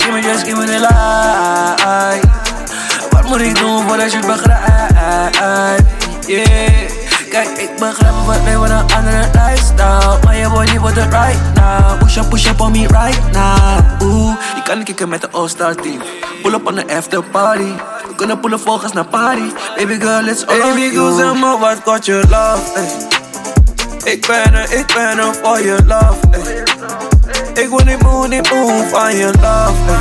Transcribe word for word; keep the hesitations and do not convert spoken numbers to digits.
Give me just, give me the light. Wat moet ik doen voordat je het begrijpt? Yeah. Kijk, ik begrijp wat leven een andere lifestyle. Maar je body wordt het right now. Push up, push up on me right now. Oeh, je kan niet kicken met de All-Star team. Pull up on the after party. We kunnen pullen volgens naar party. Baby girl, it's all Baby girl, zeg me wat kost je love, ey. Ik ben er, ik ben er voor je love, ey. Ik wil niet moe, niet moe van je love, ey.